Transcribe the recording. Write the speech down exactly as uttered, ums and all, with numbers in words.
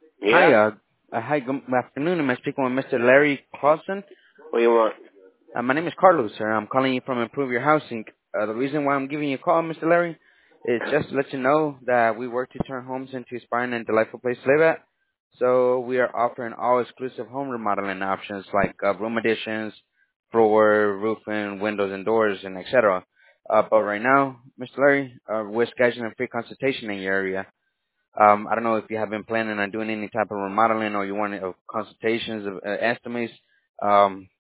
Hi, Yeah? uh, uh, hi, good afternoon. I'm speaking with Mister Larry Clausen. What do you want? Uh, my name is Carlos, sir. I'm calling you from Improve Your Housing. Uh, the reason why I'm giving you a call, Mister Larry, is just to let you know that we work to turn homes into inspiring and delightful place to live at. So we are offering all exclusive home remodeling options like uh, room additions, floor, roofing, windows and doors, and et cetera. Uh, but right now, Mister Larry, uh, we're scheduling a free consultation in your area. Um, I don't know if you have been planning on doing any type of remodeling or you want uh, consultations, uh, estimates. Um,